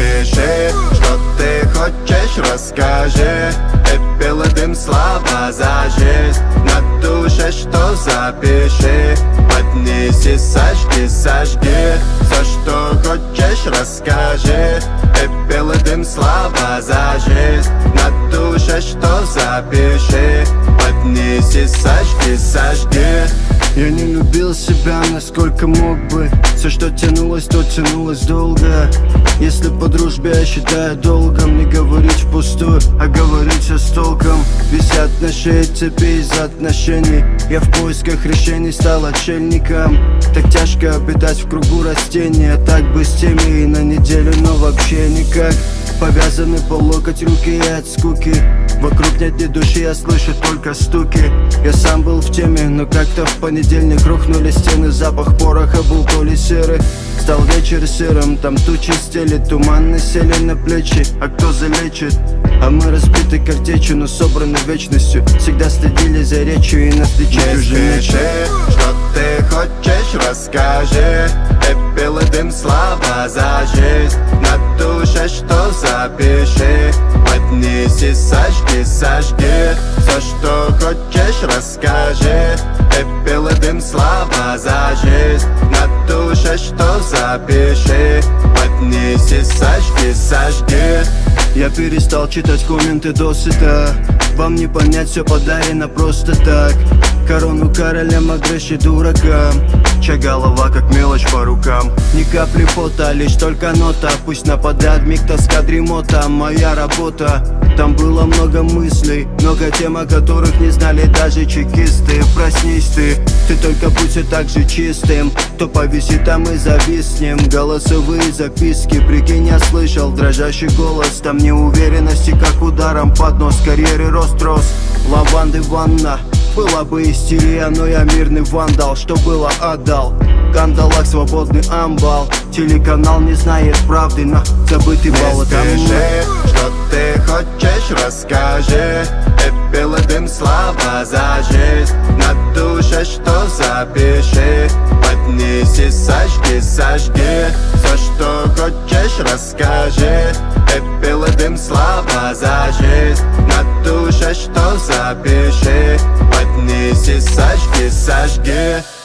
Запиши, что ты хочешь, расскажи. Пепел и дым, слова за жизнь. На душе что запиши. Поднеси, сожги, сожги. Все, что хочешь, расскажи. Пепел и дым, слова за жизнь. На душе что запиши. Поднеси, сожги, сожги. Я не любил себя, насколько мог бы. Все, что тянулось, то тянулось долго. Если по дружбе я считаю долгом не говорить впустую, а говорить все с толком. Висят на шее цепи из-за отношений. Я в поисках решений стал отшельником. Так тяжко обитать в кругу растения. Так бы с теми и на неделю, но вообще никак. Повязаны по локоть руки и от скуки. Вокруг нет ни души, я слышу только стуки. Я сам был в теме, но как-то в понедельник рухнули стены. Запах пороха был то ли серый. Стал вечер серым, там тучи стелит. Туманы сели на плечи, а кто залечит? А мы разбиты картечью, но собраны вечностью. Всегда следили за речью и нас лечить уже нечего. Что ты хочешь, расскажи. Пепел и дым, слова за жизнь. На душе что запиши. Поднеси, сожги, сожги. Все, что хочешь, расскажи. Пепел и дым, слова за жизнь. На душе что запиши. Поднеси, сожги, сожги. Я перестал читать комменты досыта. Вам не понять, все подарено просто так. Корону королям, а грыщи дуракам. Чья голова как мелочь по рукам. Ни капли пота, лишь только нота. Пусть нападает миг, тоска, дремота. Моя работа. Там было много мыслей, много тем, о которых не знали даже чекисты. Проснись ты только будь все так же чистым. То повисит, а мы зависнем. Голосовые записки, прикинь, я слышал дрожащий голос. Там неуверенности, как ударом под нос. Карьеры рост рос, лаванды ванна. Была бы истерия, но я мирный вандал. Что было, отдал. Кандалак, свободный амбал. Телеканал не знает правды, но забытый бал. Запиши, что ты хочешь, расскажи. Пепел и дым, слова за жизнь. На душе что запиши. Поднеси, сожги, сожги. Все, что хочешь, расскажи. Пепел и дым, слова за жизнь. На душе что запиши. Поднеси, сожги, сожги.